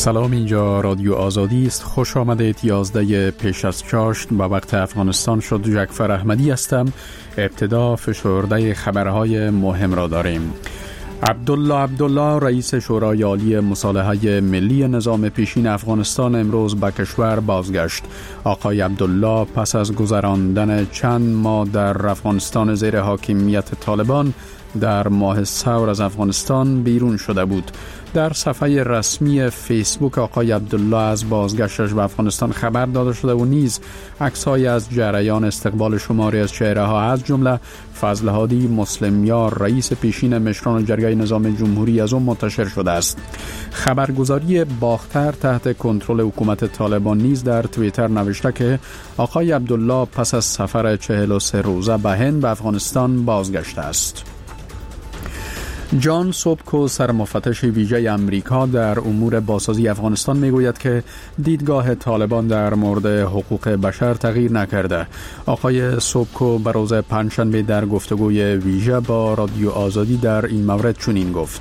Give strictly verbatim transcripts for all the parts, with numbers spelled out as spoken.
سلام، اینجا رادیو آزادی است. خوش آمدید. یازده پیش از چاشت به وقت افغانستان شد. جعفر احمدی هستم. ابتدا فشرده خبرهای مهم را داریم. عبدالله عبدالله رئیس شورای عالی مصالحه ملی نظام پیشین افغانستان امروز به کشور بازگشت. آقای عبدالله پس از گذراندن چند ماه در افغانستان زیر حاکمیت طالبان در ماه ثور از افغانستان بیرون شده بود. در صفحه رسمی فیسبوک آقای عبدالله از بازگشتش به افغانستان خبر داده شده و نیز عکس‌هایی از جریان استقبال شماری از چهره‌ها از جمله فضل هادی مسلمیار رئیس پیشین مشران جرگه نظام جمهوری از آن منتشر شده است. خبرگزاری باختر تحت کنترل حکومت طالبان نیز در توییتر نوشته که آقای عبدالله پس از سفر چهل و سه روزه به هند به افغانستان بازگشته است. جان سوبکو سرمفتش ویژه امریکا در امور بازسازی افغانستان میگوید که دیدگاه طالبان در مورد حقوق بشر تغییر نکرده. آقای سوبکو به روز پنجشنبه در گفتگوی ویژه با رادیو آزادی در این مورد چنین گفت: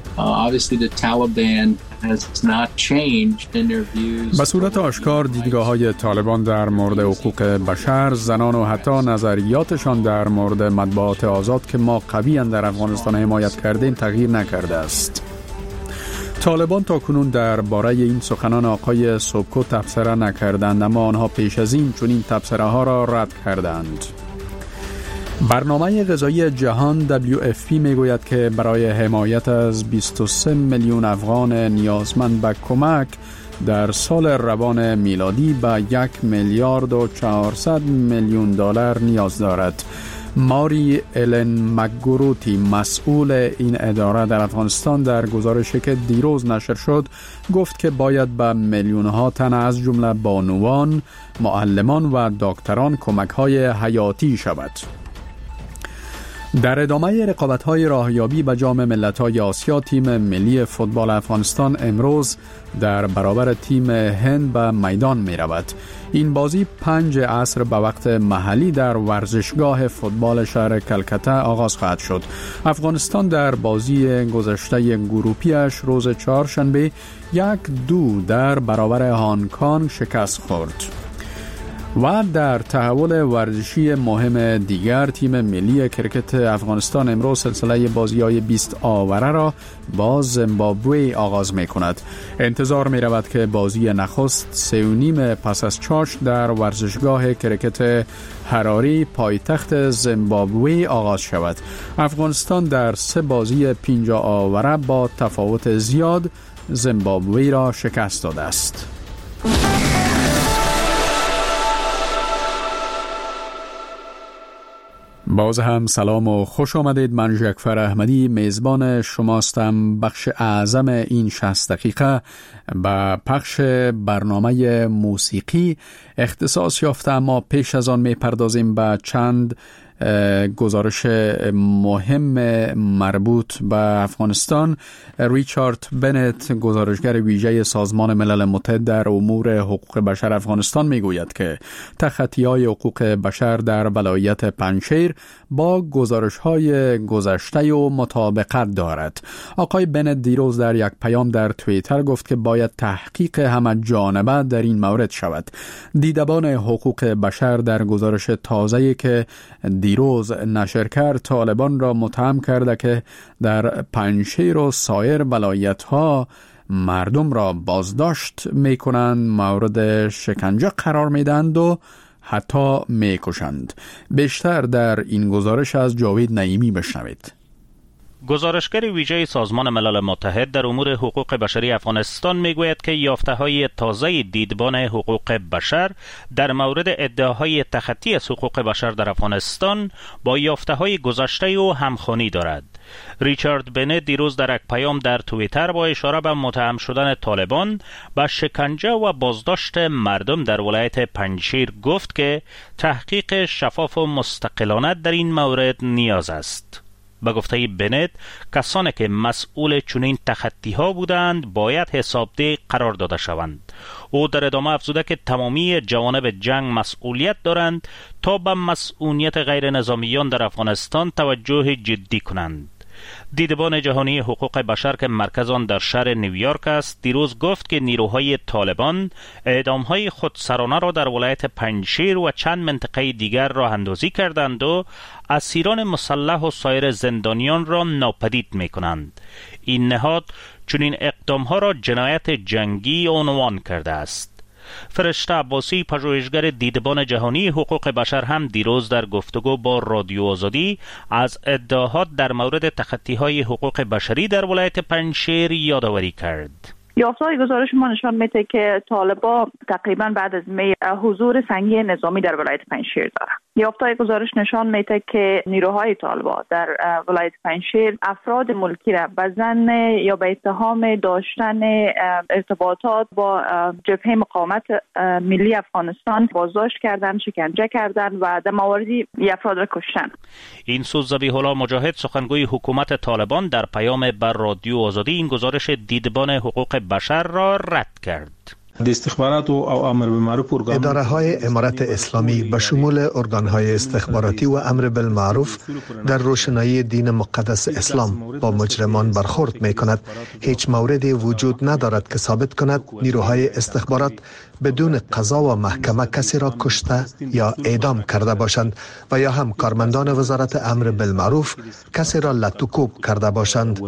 به صورت آشکار دیدگاه های طالبان در مورد حقوق بشر، زنان و حتی نظریاتشان در مورد مطبوعات آزاد که ما قویاً در افغانستان حمایت کردیم تغییر نکرده است. طالبان تا کنون در باره این سخنان آقای سوبکو تبصره نکردند، اما آنها پیش از این چنین تبصره ها را رد کردند. برنامه غذایی جهان دبلیو اف پی میگوید که برای حمایت از بیست و سه میلیون افغان نیازمند به کمک در سال روان میلادی به یک میلیارد و چهارصد میلیون دلار نیاز دارد. ماری الن مکگروتی مسئول این اداره در افغانستان در گزارشی که دیروز نشر شد گفت که باید به میلیون ها تن از جمله بانوان، معلمان و دکتران کمک های حیاتی شود. در ادامه رقابت‌های راهیابی به جام ملت‌های آسیا، تیم ملی فوتبال افغانستان امروز در برابر تیم هند به میدان می‌رود. این بازی پنج عصر به وقت محلی در ورزشگاه فوتبال شهر کلکته آغاز خواهد شد. افغانستان در بازی گذشته گروپیش روز چهارشنبه یک دو در برابر هنگ کنگ شکست خورد. و در تحول ورزشی مهم دیگر، تیم ملی کرکت افغانستان امروز سلسله بازی‌های بیست آوره را با زیمبابوه آغاز می‌کند. انتظار می‌رود که بازی نخست سه و نیم پس از چاشت در ورزشگاه کرکت حراری پایتخت زیمبابوه آغاز شود. افغانستان در سه بازی پنجاه آوره با تفاوت زیاد زیمبابوه را شکست داده است. باز هم سلام و خوش آمدید. من جعفر احمدی میزبان شماستم. بخش اعظم این شصت دقیقه به پخش برنامه موسیقی اختصاص یافته، اما پیش از آن میپردازیم به چند گزارش مهم مربوط به افغانستان. ریچارد بنت، گزارشگر ویژه سازمان ملل متحد در امور حقوق بشر افغانستان، میگوید که تخطی‌های حقوق بشر در ولایت پنجشیر با گزارش‌های گذشته و مطابقت دارد. آقای بنت دیروز در یک پیام در توییتر گفت که باید تحقیق همه جانبه در این مورد شود. دیدبان حقوق بشر در گزارش تازه‌ای که دیروز نشر کرد طالبان را متهم کرده که در پنجشیر و سایر ولایت‌ها مردم را بازداشت می‌کنند، مورد شکنجه قرار می‌دهند و حتی می‌کشند. بیشتر در این گزارش از جاوید نعیمی بشنوید. گزارشگر ویژه سازمان ملل متحد در امور حقوق بشری افغانستان میگوید که یافته‌های تازه دیدبان حقوق بشر در مورد ادعاهای تخطی از حقوق بشر در افغانستان با یافته‌های گذشته و همخوانی دارد. ریچارد بنت دیروز در یک پیام در توییتر با اشاره به متهم شدن طالبان به شکنجه و بازداشت مردم در ولایت پنجشیر گفت که تحقیق شفاف و مستقلانه در این مورد نیاز است. به گفته بنت، کسانی که مسئول چنین تخطی ها بودند باید حسابده قرار داده شوند. او در ادامه افزوده که تمامی جوانب جنگ مسئولیت دارند تا به مسئولیت غیر نظامیان در افغانستان توجه جدی کنند. دیدبان جهانی حقوق بشر که مرکز آن در شهر نیویورک است دیروز گفت که نیروهای طالبان اعدام‌های خودسرانه را در ولایت پنجشیر و چند منطقه دیگر راه اندازی کردند و اسیران مسلح و سایر زندانیان را ناپدید می‌کنند. این نهاد چنین اقدام‌ها را جنایت جنگی عنوان کرده است. فرشته عباسی پژوهشگر دیدبان جهانی حقوق بشر هم دیروز در گفتگو با رادیو آزادی از ادعاات در مورد تخطی‌های حقوق بشری در ولایت پنجشیر یادآوری کرد. یافته‌های گزارش ما نشان میده که طالبان تقریبا بعد از می حضور سنگین نظامی در ولایت پنجشیر دارند. یافته‌های گزارش نشان میده که نیروهای طالبان در ولایت پنجشیر افراد ملکی را به ظن یا به اتهام داشتن ارتباطات با جبهه مقاومت ملی افغانستان بازداشت کردند، شکنجه کردند و در مواردی افراد را کشتند. این سوز ذبیح الله مجاهد سخنگوی حکومت طالبان در پیام بر رادیو آزادی این گزارش دیدبان حقوق بشر را رد کرد. اداره های امارت اسلامی به شمول ارگان های استخباراتی و امر بالمعروف در روشنایی دین مقدس اسلام با مجرمان برخورد می کند. هیچ موردی وجود ندارد که ثابت کند نیروهای استخبارات بدون قضا و محکمه کسی را کشته یا اعدام کرده باشند و یا هم کارمندان وزارت امر بالمعروف کسی را لطوکوب کرده باشند.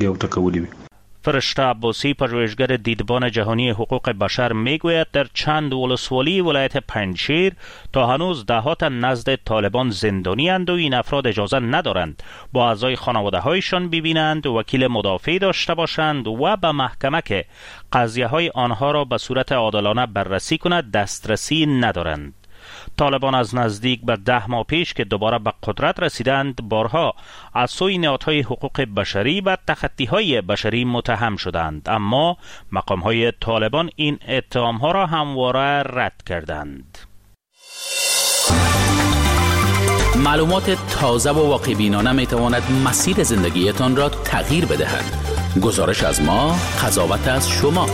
فرشته عباسی پژوهشگر دیدبان جهانی حقوق بشر میگوید در چند ولسوالی ولایت پنجشیر تا هنوز دهات نزد طالبان زندانی اند و این افراد اجازه ندارند با اعضای خانواده هایشان ببینند، وکیل مدافع داشته باشند و به محکمه که قضیه های آنها را به صورت عادلانه بررسی کند دسترسی ندارند. طالبان از نزدیک به ده ماه پیش که دوباره به قدرت رسیدند بارها از سوی نهادهای حقوق بشری و تخطی‌های بشری متهم شدند، اما مقام‌های طالبان این اتهام‌ها را همواره رد کردند. معلومات تازه و واقع‌بینانه می‌تواند مسیر زندگیتان را تغییر بدهد. گزارش از ما، قضاوت از شما.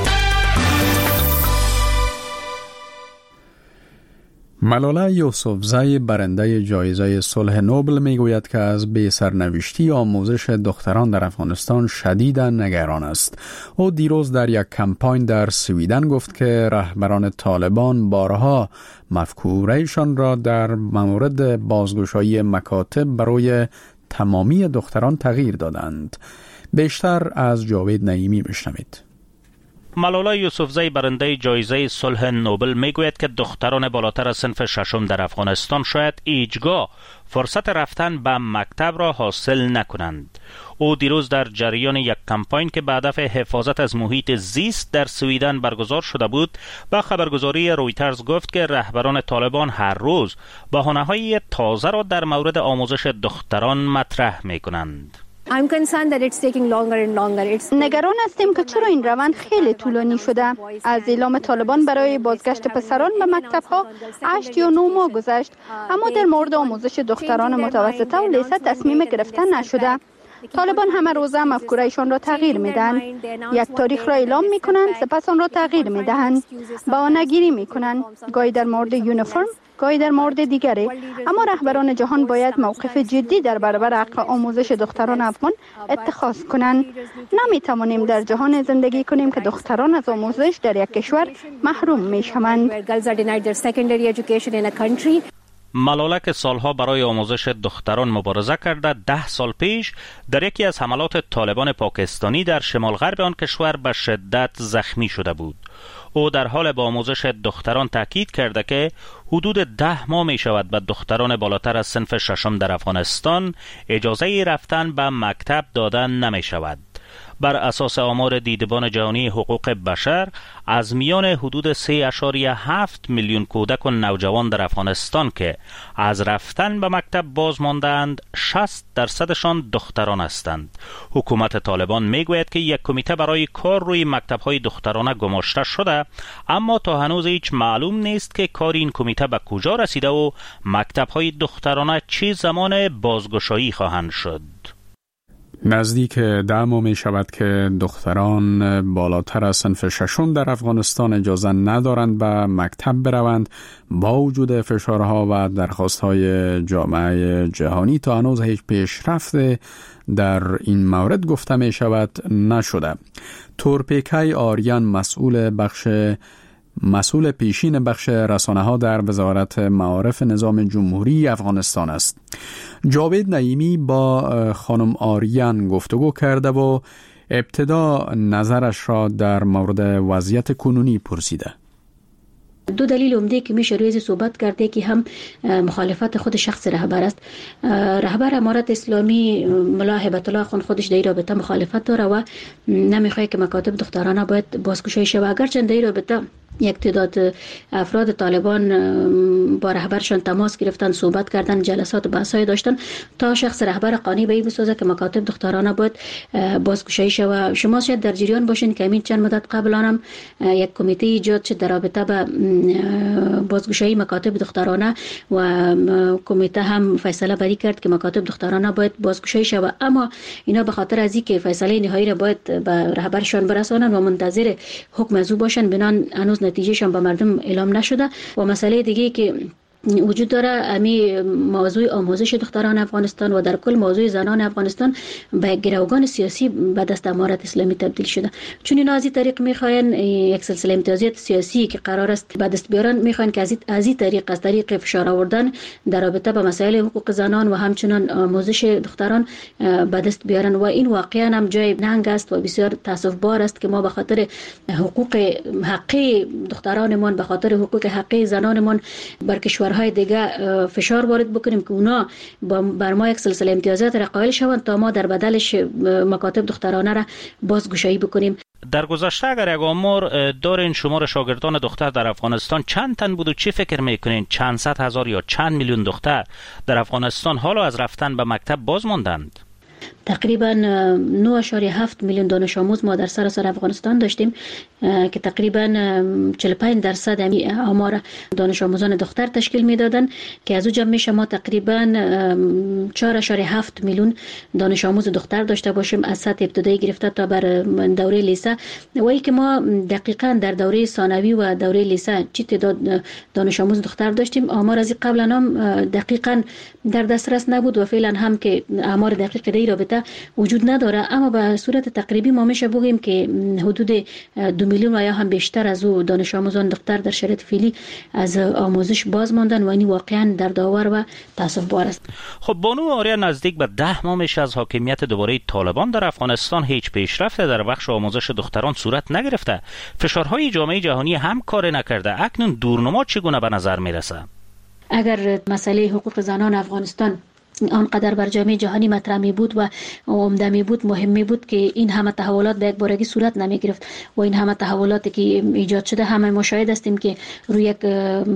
ملاله یوسفزی برنده جایزه صلح نوبل میگوید که از بی سرنوشتی آموزش دختران در افغانستان شدیداً نگران است. او دیروز در یک کمپاین در سویدن گفت که رهبران طالبان بارها مفکوره‌شان را در مورد بازگشایی مکاتب برای تمامی دختران تغییر دادند. بیشتر از جاوید نعیمی بشنوید. ملاله یوسفزی برنده جایزه صلح نوبل میگوید که دختران بالاتر از صنف ششم در افغانستان شاید هیچگاه فرصت رفتن به مکتب را حاصل نکنند. او دیروز در جریان یک کمپاین که به هدف حفاظت از محیط زیست در سویدن برگزار شده بود با خبرگزاری رویترز گفت که رهبران طالبان هر روز بهانه‌های تازه را در مورد آموزش دختران مطرح می‌کنند. نگران هستیم که چرا این روند خیلی طولانی شده. از اعلام طالبان برای بازگشت پسران به مکتب‌ها هشت یا نه ماه گذشت، اما در مورد آموزش دختران متوسطه و لیسه تصمیم گرفتن نشده. طالبان همه روزه مفکوره‌شان را تغییر میدن. یک تاریخ را اعلام میکنند، سپس آن را تغییر میدهند. بهانه‌گیری میکنند، گاهی در مورد یونیفرم، گاهی در مورد دیگری. اما رهبران جهان باید موقف جدی در برابر حق آموزش دختران افغان اتخاذ کنند. نمیتوانیم در جهان زندگی کنیم که دختران از آموزش در یک کشور محروم میشوند. ملاله که سالها برای آموزش دختران مبارزه کرده، ده سال پیش در یکی از حملات طالبان پاکستانی در شمال غرب آن کشور به شدت زخمی شده بود. او در حال با آموزش دختران تاکید کرده که حدود ده ماه می شود به دختران بالاتر از صنف ششم در افغانستان اجازه رفتن به مکتب دادن نمی شود. بر اساس آمار دیدبان جهانی حقوق بشر از میان حدود سه اشاریه هفت میلیون کودک و نوجوان در افغانستان که از رفتن به مکتب باز ماندند، شصت درصدشان دختران هستند. حکومت طالبان میگوید که یک کمیته برای کار روی مکتب‌های دخترانه گماشته شده، اما تا هنوز هیچ معلوم نیست که کار این کمیته به کجا رسیده و مکتب‌های دخترانه چه زمان بازگشایی خواهند شد. نزدیک ده ماه می شود که دختران بالاتر از صنف ششم در افغانستان اجازه ندارند به مکتب بروند با وجود فشارها و درخواستهای جامعه جهانی. تا هنوز هیچ پیشرفت در این مورد گفته می شود نشده. تورپیکای آریان مسئول بخش مسئول پیشین بخش رسانه ها در وزارت معارف نظام جمهوری افغانستان است. جاوید نعیمی با خانم آریان گفتگو کرده و ابتدا نظرش را در مورد وضعیت کنونی پرسیده. دو دلیل عمده که میشه روی صحبت کرده که هم مخالفت خود شخص رهبر است. رهبر امارت اسلامی ملا هبت الله خان خودش در این رابطه مخالفت داره و نمیخواد که مکاتب دخترانه باید بازگشایی شود. اگرچه در این رابطه یک تعداد افراد طالبان با رهبرشان تماس گرفتن، صحبت کردن، جلسات بحث‌های داشتن تا شخص رهبر قانع به این بسازه که مکاتب دخترانه باید بازگشایی شود. شما شاید در جریان باشین که همین چند مدت قبل هم یک کمیته ایجاد شد در رابطه با بازگشایی مکاتب دخترانه و کمیته هم فیصله بری کرد که مکاتب دخترانه باید بازگشایی شود، اما اینا به خاطر از اینکه فیصله نهایی را باید به رهبرشان برسانن و منتظر حکم از او باشن، بنان هنوز نتیجهشان به مردم اعلام نشده. و مسئله دیگه که وجود داره امی موضوع آموزش دختران افغانستان و در کل موضوع زنان افغانستان به گروگان سیاسی به دست امارت اسلامی تبدیل شده، چون اینا از این طریق میخواین یک سلسله امتیازات سیاسی که قرار است به دست بیارن، میخواین که از این طریق از طریق فشار آوردن در رابطه با مسائل حقوق زنان و همچنان آموزش دختران به دست بیارن. و این واقعا هم جای ننگ است و بسیار تاسف بار است که ما به خاطر حقوق حقی دخترانمون، به خاطر حقوق حقی زنانمون بر کشور های دیگه فشار وارد بکنیم که اونا بر ما یک سلسله امتیازات را قائل شوند تا ما در بدلش مکاتب دخترانه را بازگشایی بکنیم. در گذشته اگر یک آمار دارین شمار شاگردان دختر در افغانستان چند تن بود و چی فکر میکنین؟ چند صد هزار یا چند میلیون دختر در افغانستان حالا از رفتن به مکتب باز ماندند؟ تقریبا نه و هفت میلیون دانش آموز ما در سراسر افغانستان داشتیم که تقریبا چهل و پنج درصد امی آمار دانش آموزان دختر تشکیل میدادن که از او جمع میشه ما تقریبا چهار و هفت میلیون دانش آموز دختر داشته باشیم از سطح ابتدایی گرفته تا بر دوره لیسه. و ای که ما دقیقاً در دوره ثانوی و دوره لیسه چی تعداد دانش آموز دختر داشتیم آمار از قبل هم دقیقاً در دسترس نبود و فعلا هم که آمار دقیق در رابطه وجود نداره، اما به صورت تقریبی ما میشه بگیم که حدود دو میلیون و یا هم بیشتر از او دانش آموزان دختر در شرایط فعلی از آموزش باز ماندن و این واقعا دردآور و تاسف بار است. خب بانو آریان، نزدیک به ده ماه میشه از حاکمیت دوباره طالبان در افغانستان هیچ پیشرفت در بخش آموزش دختران صورت نگرفته. فشارهای جامعه جهانی هم کار نکرده. اکنون دورنما چگونه به نظر میرسه؟ اگر مسئله حقوق زنان افغانستان آنقدر بر جامعه جهانی مطرح می بود و عمده می بود، مهم می بود که این همه تحولات به یک بارگی صورت نمی گرفت و این همه تحولاتی که ایجاد شده همه مشاهده هستیم که روی یک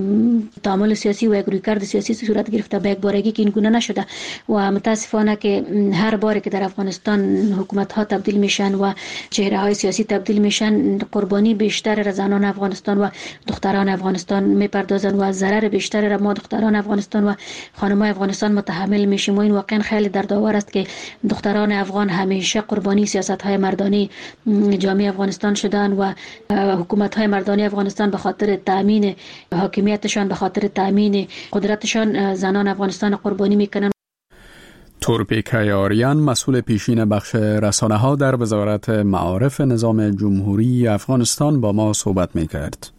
تعامل سیاسی و یک رویکرد سیاسی صورت گرفته به یک بارگی که این گونه نشده. و متاسفانه که هر باری که در افغانستان حکومت ها تبدیل میشن و چهره های سیاسی تبدیل میشن، قربانی بیشتر را زنان افغانستان و دختران افغانستان میپردازن و ضرر بیشتر را ما دختران افغانستان و خانم‌های افغانستان متحمل میشیم. و این واقعا خیلی دردآور است که دختران افغان همیشه قربانی سیاست‌های مردانی جامعه افغانستان شدن و حکومت‌های مردانی افغانستان به خاطر تامین حاکمیتشان، به خاطر تامین قدرتشان زنان افغانستان قربانی میکنن. تورپیکای آریان مسئول پیشین بخش رسانه ها در وزارت معارف نظام جمهوری افغانستان با ما صحبت میکرد.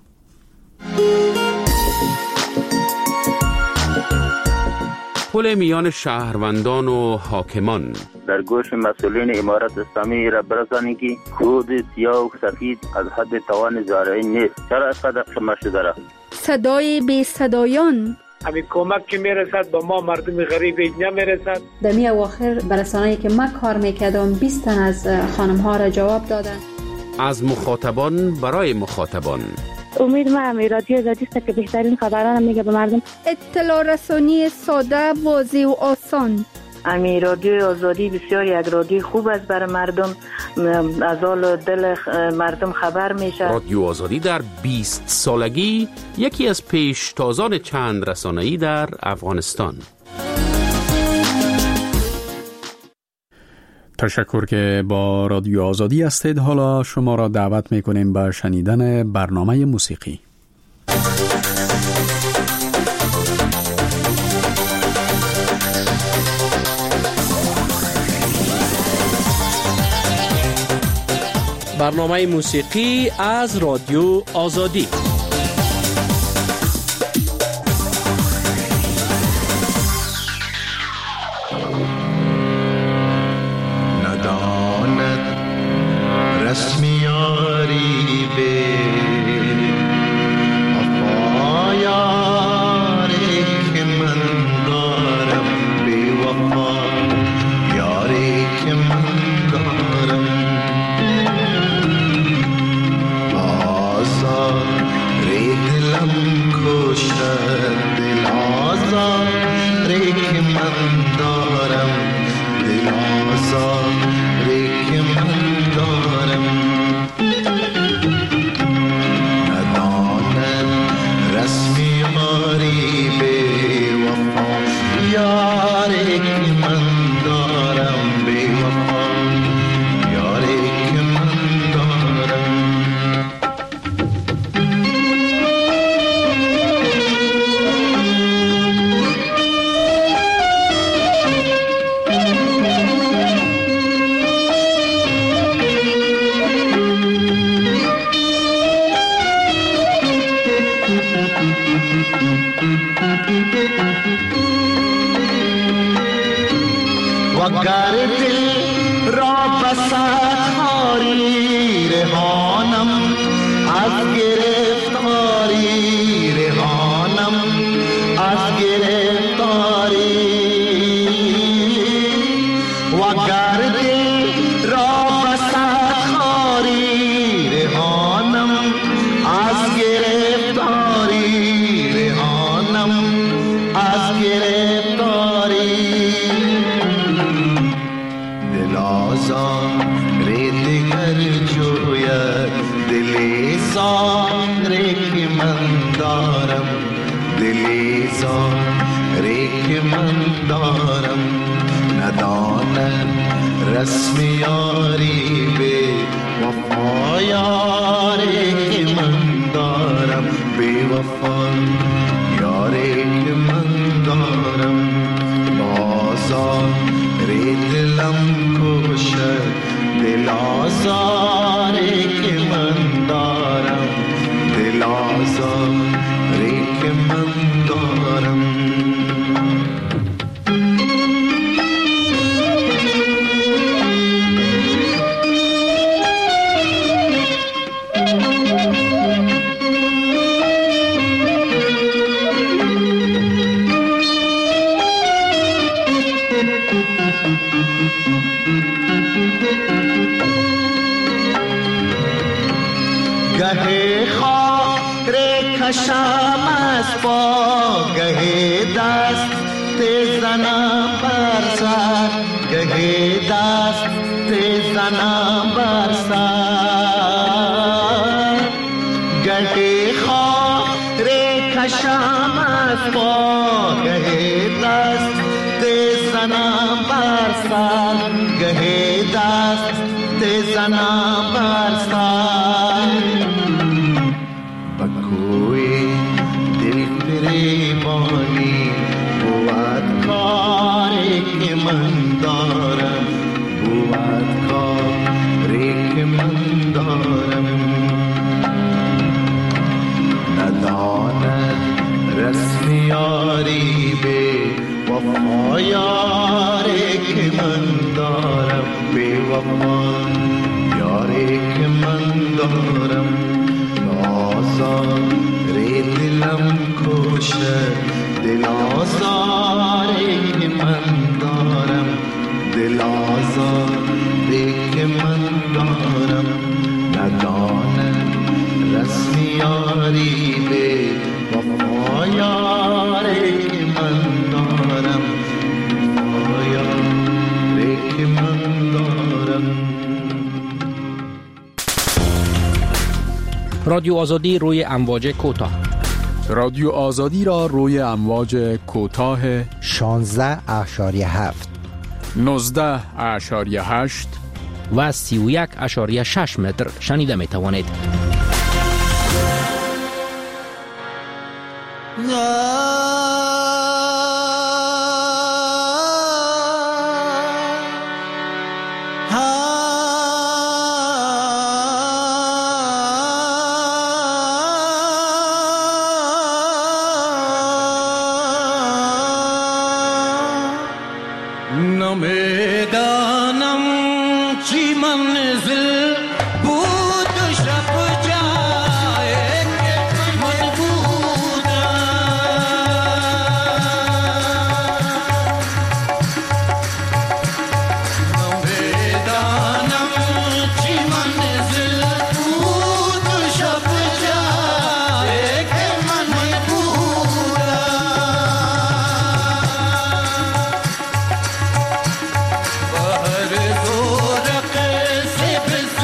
پل میان شهروندان و حاکمان در گوش مسئولین امارت اسلامی را برسانی که خود سیاه و سفید از حد توان زارعی نیست. چرا از قدر شما شده را؟ صدای بی صدایان همین کمک که میرسد با ما مردم غریب نمیرسد. در می اواخر برسانه‌ای که من کار میکردم بیست تن از خانم ها را جواب دادن. از مخاطبان برای مخاطبان. امید ما امی رادیو آزادی است که بهترین خبران میگه به مردم. اطلاع رسانی ساده، واضح و آسان. امی رادیو آزادی بسیار یک رادیو خوب است برای مردم، از حال دل مردم خبر میشه. رادیو آزادی در بیست سالگی یکی از پیشتازان چند رسانه‌ای در افغانستان. تشکر که با رادیو آزادی هستید. حالا شما را دعوت میکنیم به شنیدن برنامه موسیقی. برنامه موسیقی از رادیو آزادی. نداند رسمیاری به وفا یاری که من دارم، به وفا یاری که من دارم. دلم کشد دل آزاری که من دارم، دل آزاری که من دارم. نداند رسم یاری به وفا یاری که من دارم، به وفا یاری که من دارم. وگر دل را بسد خاری، رهانم از گرفتاری، رهانم از گرفتاری. وگر دل را بسد خاری، رهانم از گرفتاری، رهانم از گرفتاری. ری دیگر جوید دلی زاری که من دارم، دلی زاری که من دارم. نداند رسم یاری به وفا یاری که من دارم، به وفا یاری که من دارم. بازاری دلم کشد دل آزاری که من دارم، دل آزاری که من دارم. گهی خاک کشم از پا، گهی دست زنم بر سر، گهی دست زنم بر سر. گهی خاک کشم از پا، گهی دست زنم بر سر، گهی دست زنم بر سر. بکوی دل فریبانی بود کاری که من دارم، بود کاری که من دارم. نداند رسم یاری به وفا یاری که من دارم، به وفا یاری که من دارم. آزاری دلم کشد دل آزاری که من دارم، دل آزاری که من دارم. نداند رسم یاری به وفا یاری که من دارم، وفا یاری که من دارم. رادیو آزادی روی امواج کوتاه. رادیو آزادی را روی امواج کوتاه شانزده اشاری هفت نوزده اشاریه هشت و سی و یک اشاریه شش متر شنیده می توانید. Bahar zor se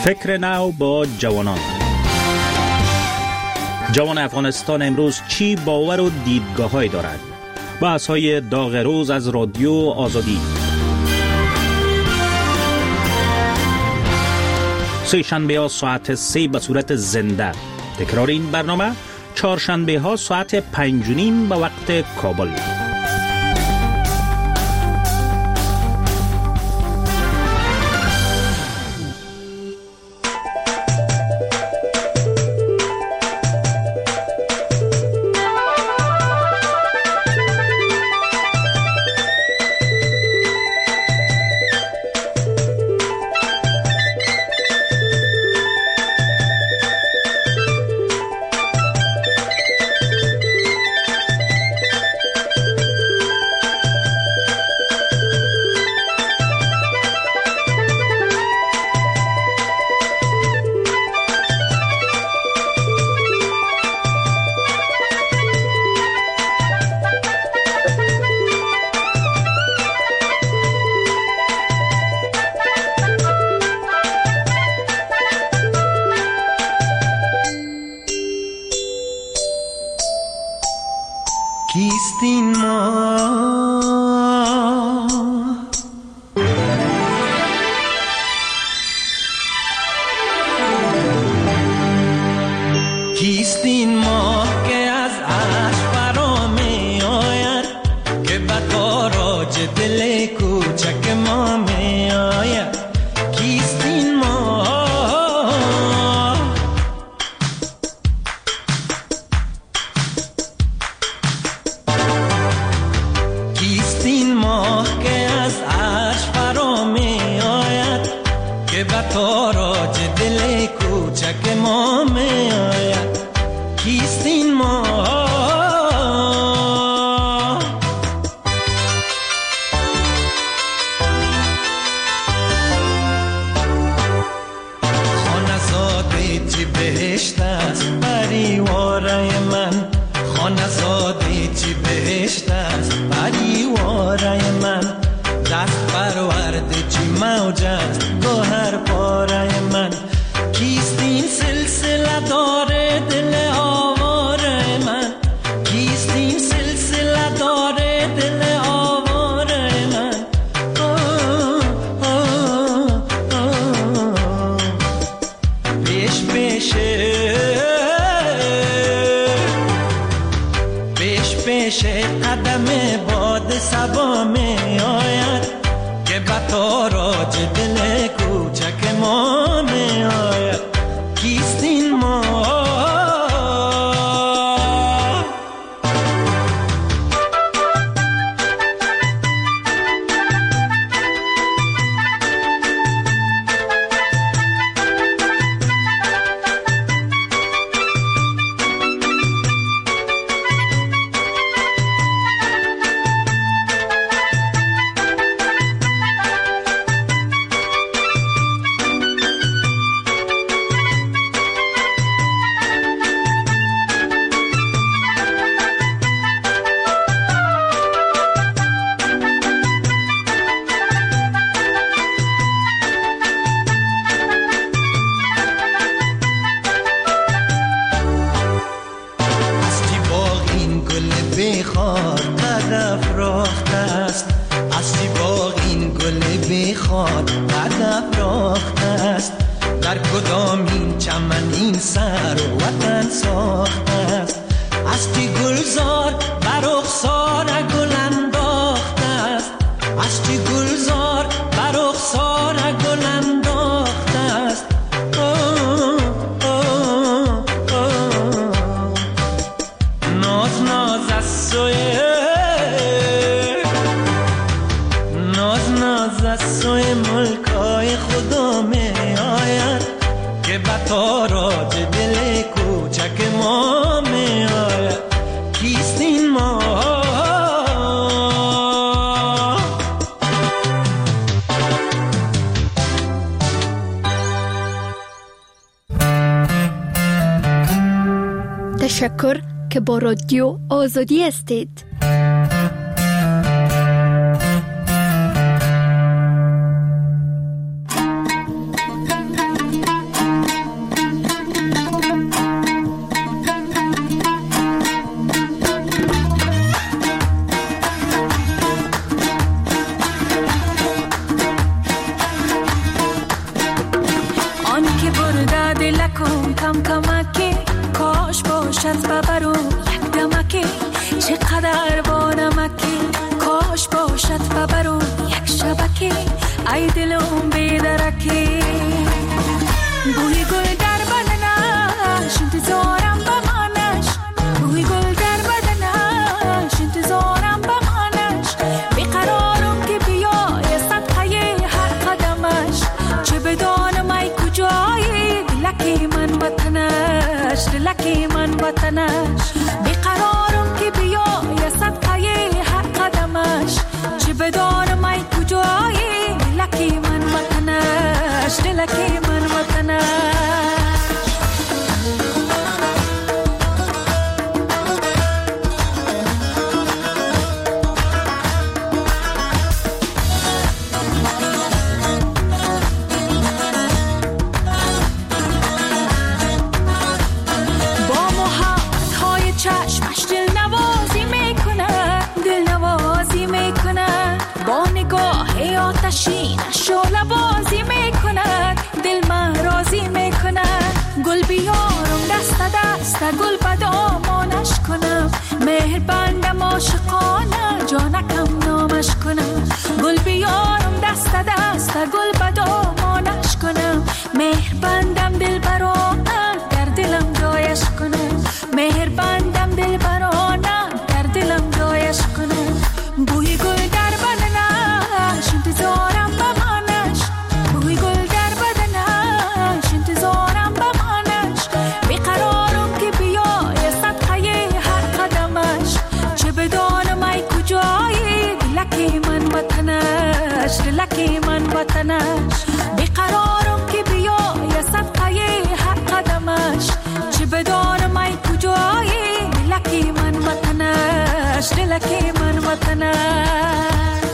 فکر نو با جوانان. جوان افغانستان امروز چی باور و دیدگاه‌هایی دارد؟ بحث‌های داغ روز از رادیو آزادی. سه شنبه ها ساعت سه به صورت زنده. تکرار این برنامه چهارشنبه ها ساعت پنج و نیم به وقت کابل. کیستین ما کیستین ما که از عشق فرا می آید که به تاراج دل کوچک ما می آید کیستین ما تاراج دل کوچک ما می آید کیستین ما خانزاده چی بهشت است پریواره من خانزاده چی بهشت است پریواره من دست پرورده چی موج است گوهر پاره من کیستین سلسله داره دل آواره من کیستین سلسله داره دل آواره من آه آه آه پیش پیشه پیش پیشه قدم باد سبا می آید که به تاراج دل کوچک ما می آید کیستین ما تشکر که با رادیو آزادی هستید. باشد ببرم یک شبکه ای دلم بیدرکه بوی گل در بدنش انتظارم بمانش بوی گل در بدنش انتظارم بمانش بیقرارم که بیای صدقه هر قدمش چه بدانم ای کجایی دلکی من وطنش دلکی من وطنش بیقرارم که بیای صدقه هر قدمش چه بدانم ای کجایی دلکی من وطنش دلکی من وطنش آتشینش شعله بازی میکند دل من راضی میکند گل بیارم دست دست گل به دامانش کنم مهر بندم عاشقانه جانکم نامش کنم گل بیارم دست دست گل به دامانش کنم مهر بندم دل برانه در دلم جایش کنم مهر بندم دل برانه در دلم جایش کنم بوی گل در بدنش انتظارم بمانش بوی گل در بدنش انتظارم بمانش بیقرارم که بیای صدقه هر قدمش چه بدانم ای کجایی دلکی من وطنش دلکی من وطنش بیقرارم که بیای صدقه هر قدمش چه بدانم ای کجایی دلکی من وطنش دلکی من وطنش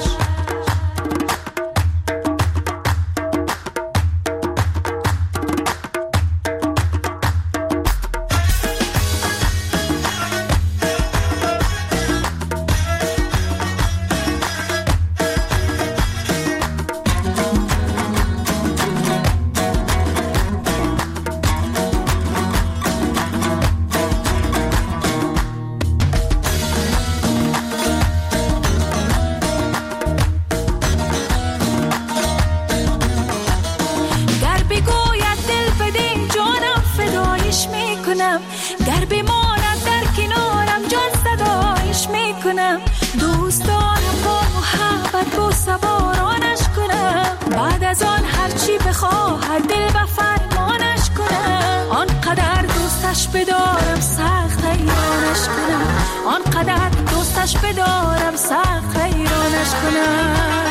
گر بماند در کنارم جان صدایش میکنم دوست دارم با محبت با سوارانش کنم بعد از آن هرچی بخواهد دل به فرمانش کنم آنقدر دوستش بدارم سخت حیرانش کنم آنقدر دوستش بدارم سخت حیرانش کنم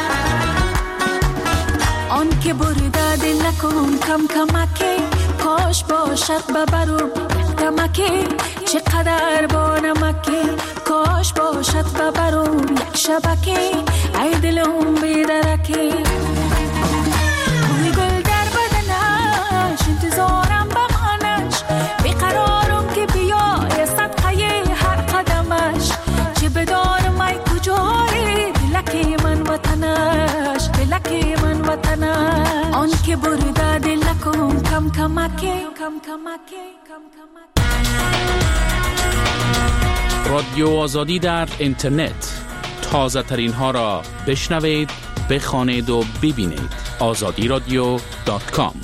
آن که برده دل نکن کم کمکی کاش باشد ببرم دمکی چقدر با نمکی کاش باشد ببرم یک شبکی ای دلم بیدرکی بوی گل در بدنش انتظارم بمانش بیقرارم که بیای صدقه هر قدمش چه بدانم ای کجایی دلکی من وطنش دلکی من وطنش آن که برده دل نکن کم کمکی کم کمکی کم کمکی رادیو آزادی در اینترنت تازه ترین ها را بشنوید، بخوانید و ببینید. آزادی رادیو دات کام.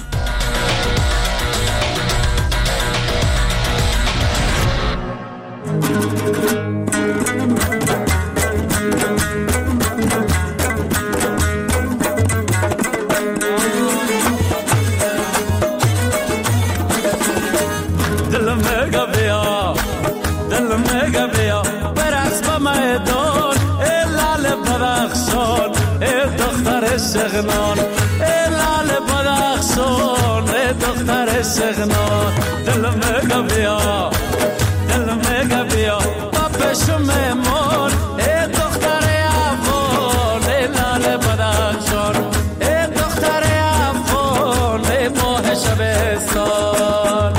سغنان لال بدخشان دختر سغنان دل مگا بیا دل مگا بیا بابش میمون دختر افغان لال بدخشان دختر افغان ماه شبستان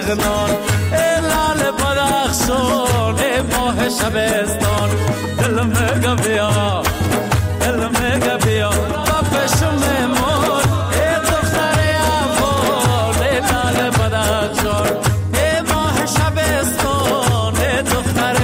سغنان ای لال بدخشان ای ماه شبستان دل میگه بیا دل میگه بیا با پشم مون ای دختر افغان ای لال بدخشان ای ماه شبستان ای دختر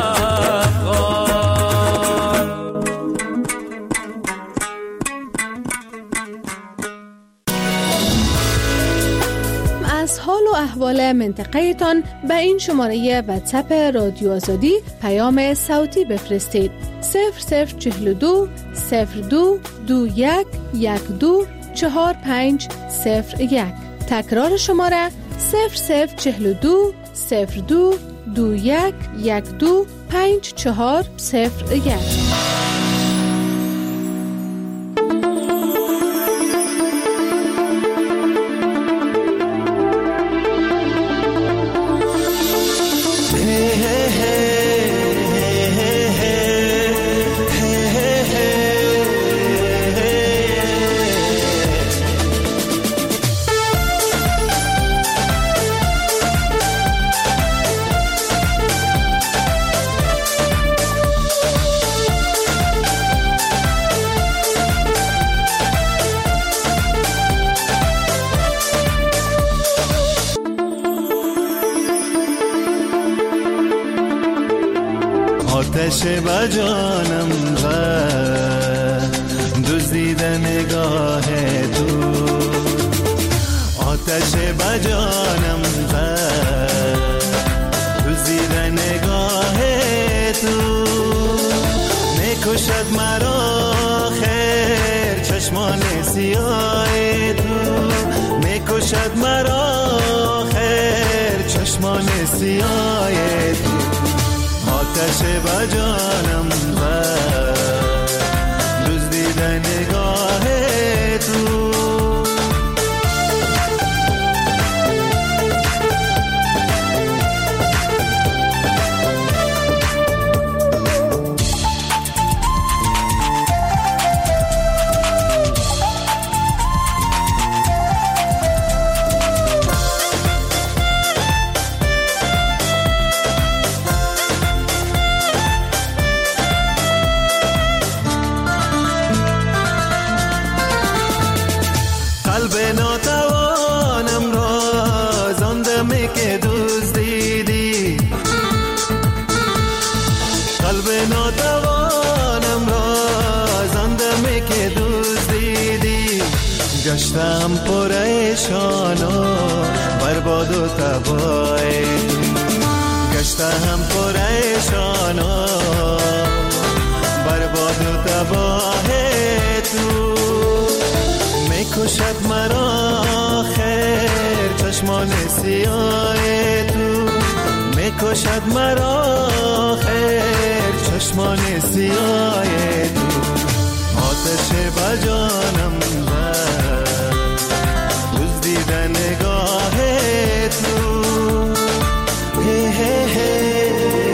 از حال و احوال منطقه تان به این شماره واتساپ رادیو آزادی پیام صوتی بفرستید. صفر صفر چهل دو صفر دو دو یک یک دو چهار پنج صفر یک. تکرار شماره صفر صفر چهل دو صفر دو دو یک یک دو پنج چهار صفر یک. آتش با جانم زد دزدید نگاه تو آتش با جانم زد دزدید نگاه تو میکشد مرا خیر چشمان سیاه تو میکشد مرا خیر چشمان سیاه تو آتش با جانم بر دزدیدن نگاه تو قلب ناتوانم را زندمی که دزدیدی قلب ناتوانم را زندمی که دزدیدی گشتم پریشان و برباد و تباه گشتم پریشان و برباد و تباه تو میکشد مرا خیر چشمان سیاه تو میکشد مرا خیر چشمان سیاه تو آتش با جانم بر دزدیدن نگاه تو هی هی هی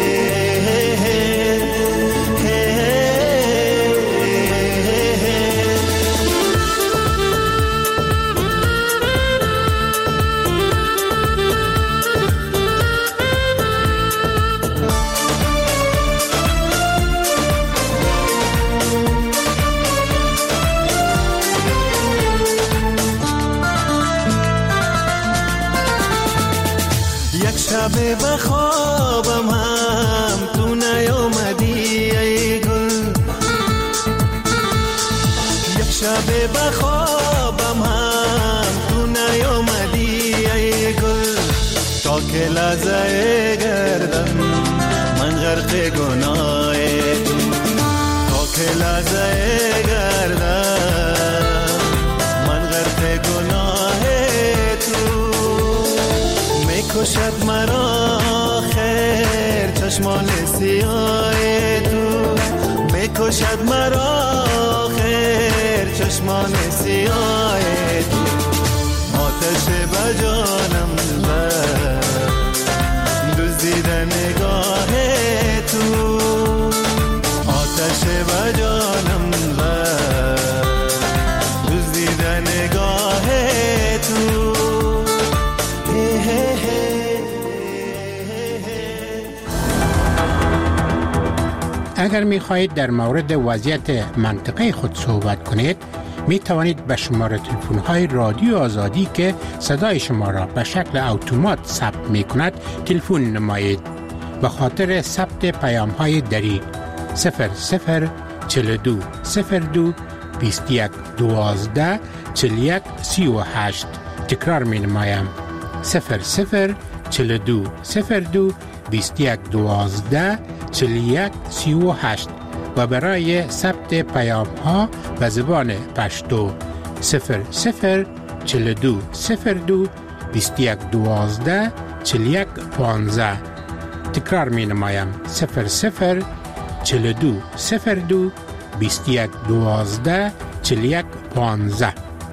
شب بخوابم هم تو نیامدی ای گل یک شب بخوابم هم تو نیامدی ای گل تا که لحظه گردم من غرق گناه تو تا که لحظه گردم من غرق گناه تو میکشد مرا خیر چشمان سیاه تو میکشد مرا خیر چشمان سیاه تو آتش با جانم بر دزدیدن نگاه تو آتش با جانم بر دزدیدن نگاه تو hey, hey, hey. اگر می خواهید در مورد وضعیت منطقه خود صحبت کنید، می توانید به شماره تلفن های رادیو آزادی که صدای شما را به شکل اتومات ثبت می کند تلفن نمایید. به خاطر ثبت پیام های دری صفر صفر چهل و دو صفر دو بیست و یک دوازده چهل و یک سی و هشت. تکرار می نمایم صفر صفر چهل و دو صفر دو بیست و یک دوازده چهل و یک سی و هشت و برای ثبت پیام ها به زبان پشتو صفر صفر چهل و دو صفر دو بیست و یک دوازده چهل و یک پانزده. تکرار می نمایم صفر صفر چهل و دو صفر دو بیست و یک دوازده چهل و یک پانزده.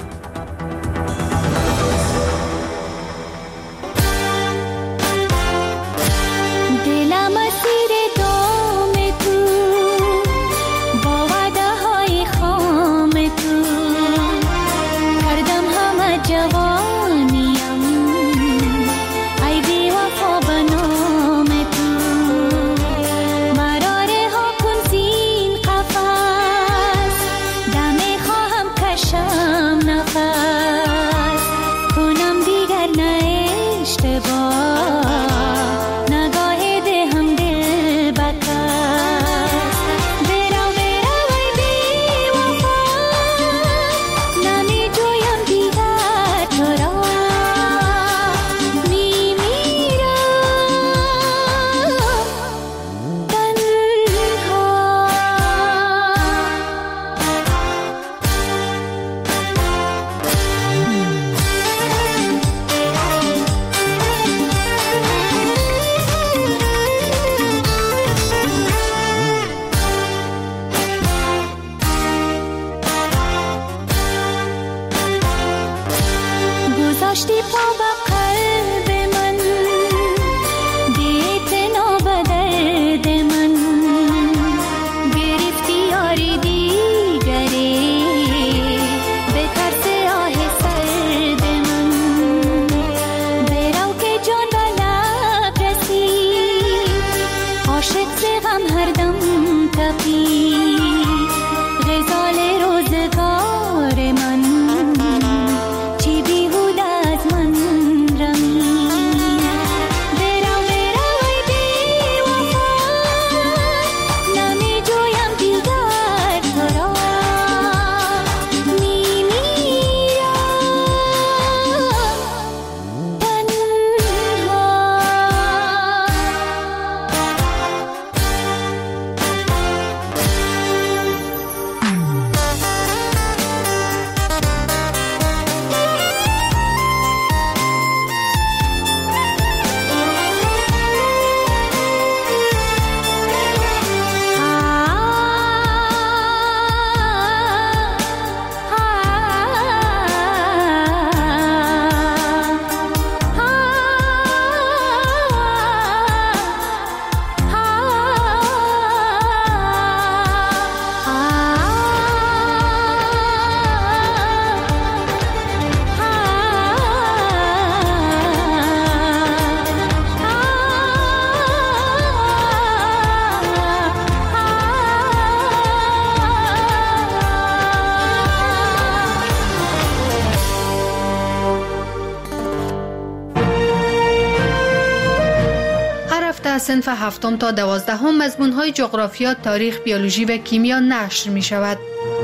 صنف هفتم تا دوازدهم مضمون‌های جغرافیا، تاریخ، بیولوژی و کیمیا نشر می‌شود.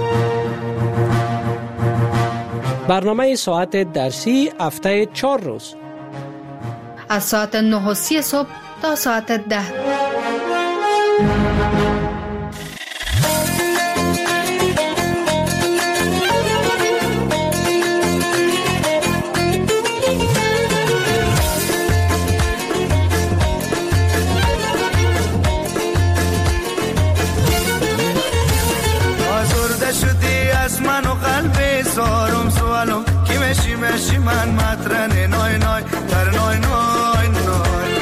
برنامه ساعت درسی هفته چهار روز از ساعت نه و سی صبح تا ساعت ده. سارم سوالم کی مشی مشی من مطرن نای نای در نای نای نای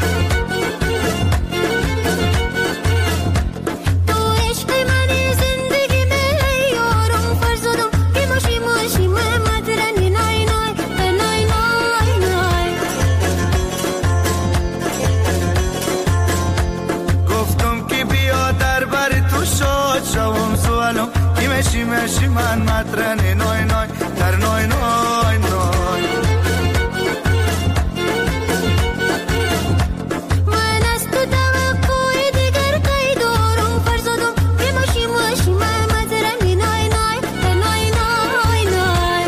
تو عشق من زندگی من یارم فرزادم کی مشی مشی من مطرن نای نای در نای نای نای گفتم کی بیا در مشی من مطرن نای نای در نای نای نای من از تو توقع دیگر قید دارم فرزادم که مشی مشی من مطرن نای نای در نای نای نای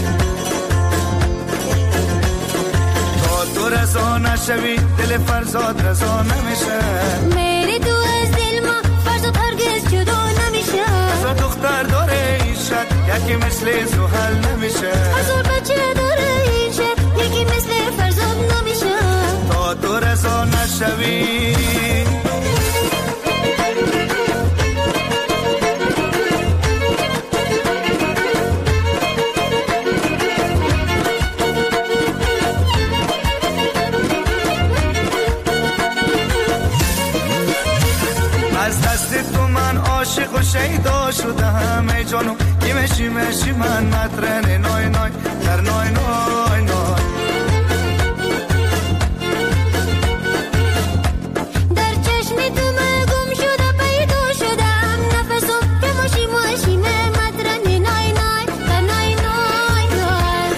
تا تو رضا نشوی دل فرزاد رضا نمیشه میری تو از دل ما فرزاد هرگز جدا نمیشه هزار دختر داره این شهر یکی مثل زحل نمیشه هزار بچه داره این شهر یکی مثل فرزاد نمیشه تا تو رضا نشوی از دست تو من عاشق و شیدا شدم ای جانو کی مشی مشی من مطرن نای نای در نای نای نای در چشم تو من گم شده پیدا شدم نفسم که مشی مشی من مطرن نای نای در نای نای نای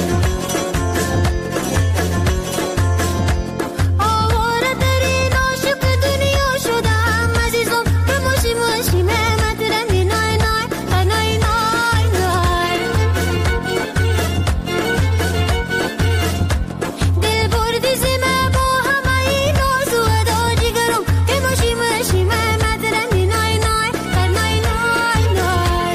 آواره در این عاشق دنیا شدم عزیزم که مشی مشی من مطرن نای نای در نای نای نای دل بردی زمه با همه این ناز و ادا جگرم که مشی مشی من مطرن نای نای در نای نای نای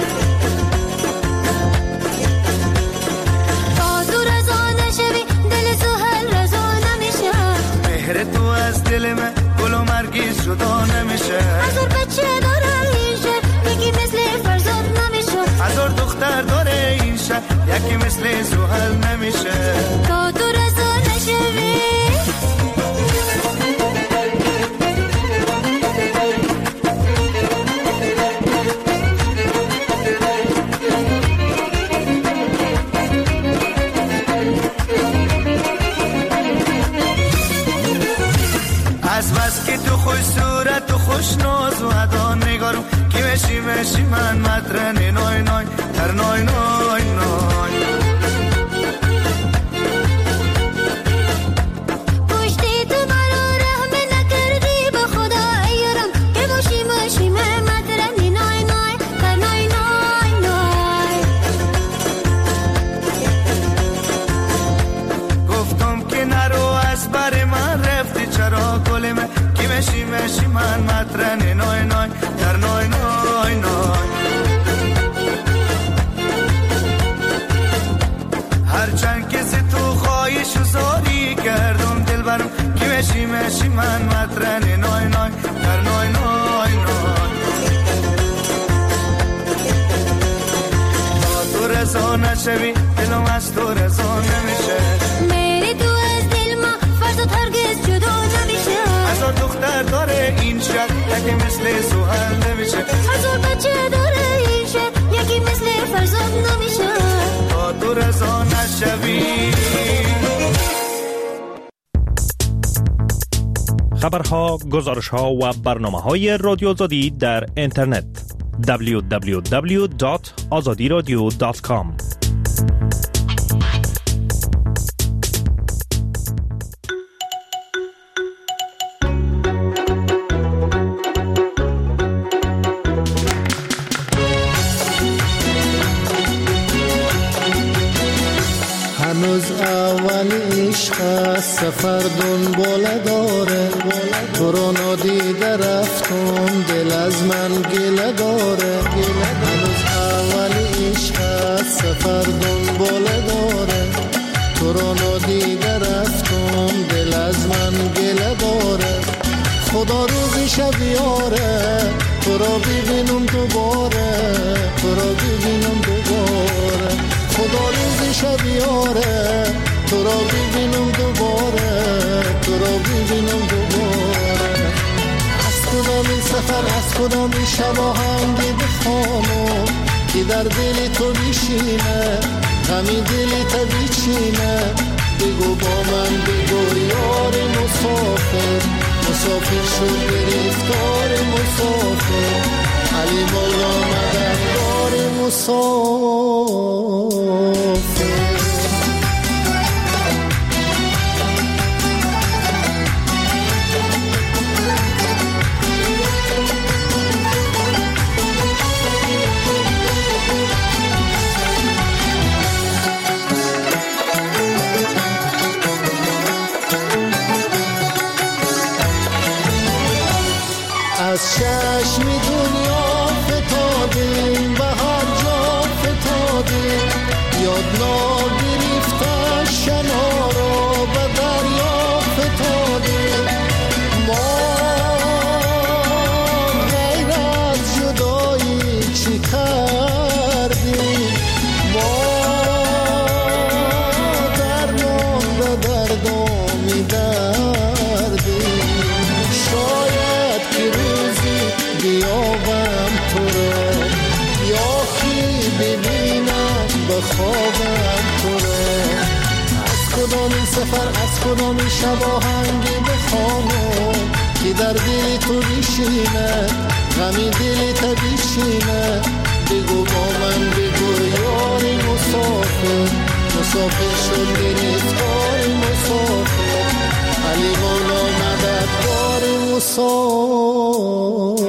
تا تو رضا نشوی دل سهل رضا نمیشه مهر تو از دل من گل و مرگیز جدا نمیشه هزار بچه داره این شهر یکی مثل فرزاد نمیشه هزار دختر داره این شهر یکی مثل زحل نمیشه تا تو رضا نشوی از بس که تو خوش صورت و خوش ناز و ادا نگارم کی مشی مشی من مطرن نای نای در نای نای نای پشتی تو مرا رحم نکردی به خدا ایرم که مشی مشی من مطرن نای نای در نای نای نای گفتم که نرو از بر من رفتی چرا گل من کی مشی مشی من مطرن نای نای در نای نای نای هرچند که ز تو خواهش و زاری کردم دل برم کی مشی مشی من مطرن نای نای در نای نای نای تا تو رضا نشوی دلم از تو رضا نمیشه میری تو از دل ما فرزاد هرگز جدا نمیشه هزار دختر داره این شهر یکی مثل زحل نمیشه هزار بچه داره این شهر یکی مثل فرزاد نمیشه تا تو رضا نشوی خبرها، گزارشها و برنامه‌های رادیو آزادی در اینترنت دبلیو دبلیو دبلیو دات آزادی رادیو دات کام. هنوز اول عشق است سفر دنباله داره تو رو نادیده رفتم دل از من گله داره هنوز اول عشق است سفر دنباله داره تو رو نادیده رفتم دل از من گله داره خدا روزی شب یاره تو رو ببینم دوباره تو رو ببینم دوباره خدا روزی شب یاره تو رو ببینم دوباره تو رو ببینم دوباره از کدام این سفر از کدام این شب آهنگی بخوانم که در دل تو بشینه غمی دلی تو بیچینه بگو با من بگو یار مسافر مسافر شد گرفتار مسافر علی مولا مددگار مسافر. از چشم دنیا فتادیم به هر جا فتادیم، یاد نگرفته شنا را به دریا فتادیم. ما غیر از جدایی چی کردیم؟ ما درمان به دردامی دردیم. شاید که روزی بیابم تو را، یا که ببینم به خوابم تو را. از کدام سفر از کدام شب آهنگی بخوانم که در دل تو بشینه، غمی دل تو بشینه. بگو با من بگو یاری مسافر، مسافر شد گرفتار مسافر. علی مولا مددگار مسافر.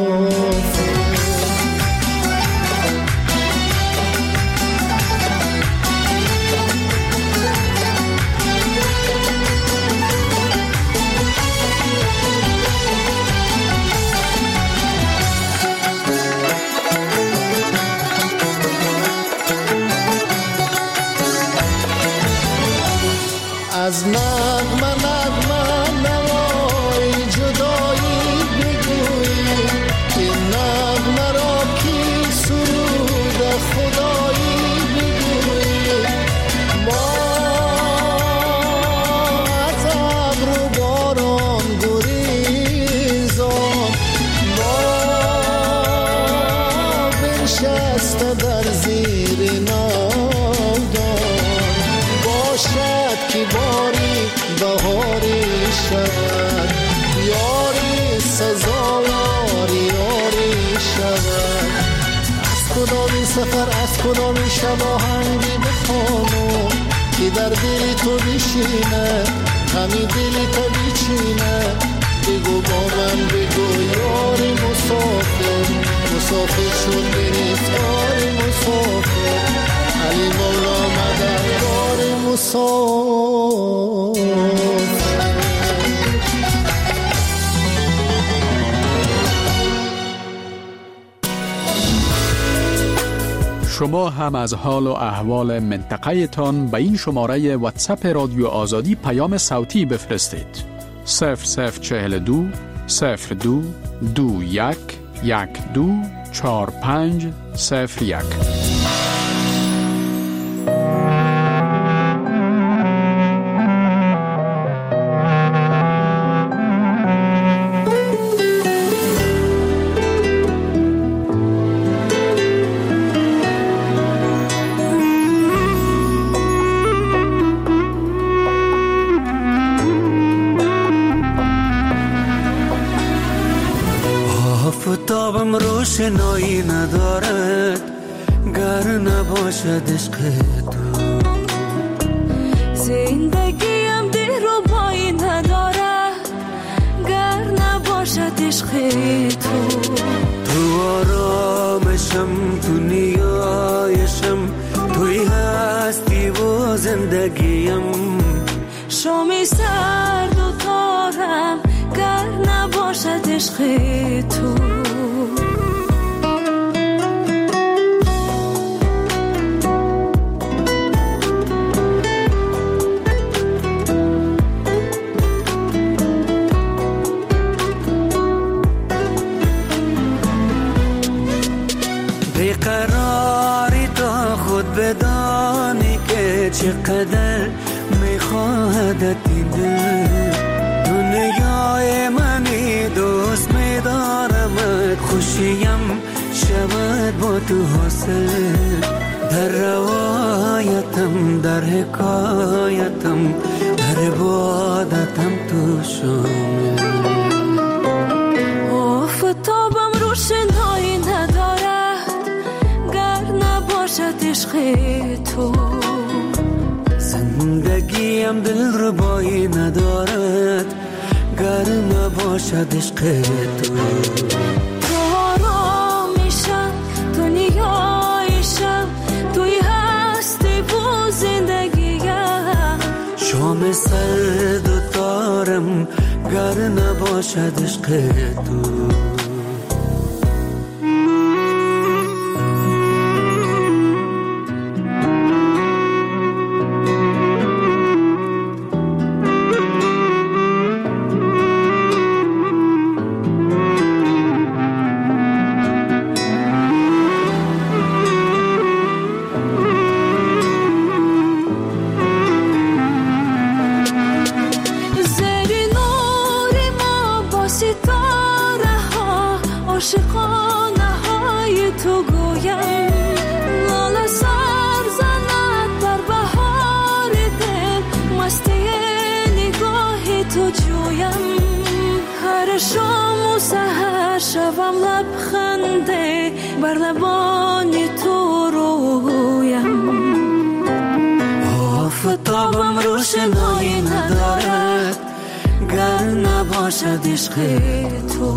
از نغمه نغمه نوای جدایی بگویی، این نغمه را کی سرود خدایی بگویی. ما از ابر و باران گریزان، ما بنشسته در زیر ناودان. باشد که باری بهاری شود، یاری سزاوار یاری شود. از کدام سفر از کدام شب آهنگی بخوانم که در دل تو بشینه، غمی دل تو بچینه. بگو با من بگو یاری مسافر، مسافر شد گرفتار مسافر. علی مولا مددگار مسافر. شما هم از حال و احوال منطقه تان به این شماره واتساپ رادیو آزادی پیام صوتی بفرستید. صفر صفر چهل دو صفر دو دو یک یک دو چار پنج صفر یک. آفتابم روشنایی ندارد گر نباشد عشق تو. زندگیم دل رو پایی ندارد گر نباشد عشق تو. تو آرامشم تو نیایشم توی هستی و زندگیم. شامی سرد و تارم گر نباشد عشق تو. بیقراری تا خود بدانی که چقدر میخواهد این دل. دنیای منی دوست میدارمت، خوشیم شود با تو حاصل. در روایتم در حکایتم در عبادتم تو شامل. آفتابم روشنایی ندارد گر نباشد تو. زندگیم دل ربایی ندارد گر نباشد عشق تو. تو آرامیشم، دنیایشم، توی هستی و زندگیم. شام سرد و تارم گر نباشد عشق تو. عاشقانه های تو گویم، لاله سر زند در بهار دل، مستی نگاه تو جویم. هر شام و سحر شوم لبخنده بر لبان تو رویم. آفتابم روشنایی ندارد گر نباشد عشق تو.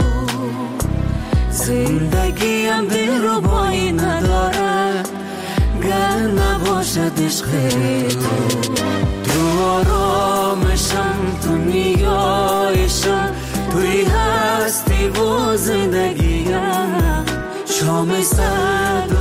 زندگیم دل ربایی ندارد گر نباشد عشق تو. تو آرامشم، تو نیایشم، توی هستی و زندگیم. شام سرد